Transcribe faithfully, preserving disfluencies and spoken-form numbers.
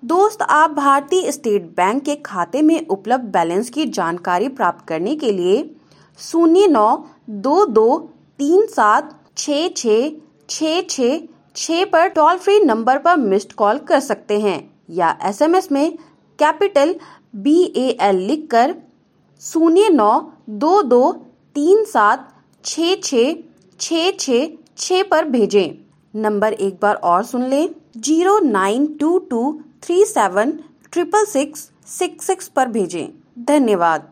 दोस्त, आप भारतीय स्टेट बैंक के खाते में उपलब्ध बैलेंस की जानकारी प्राप्त करने के लिए शून्य नौ दो दो तीन सात छः छः छः छः छः पर टोल फ्री नंबर पर मिस्ड कॉल कर सकते हैं या एसएमएस में कैपिटल बी ए एल लिखकर शून्य नौ दो दो तीन सात छः छः छः छः छः पर भेजें। नंबर एक बार और सुन लें, zero nine two two three seven triple six six six पर भेजें। धन्यवाद।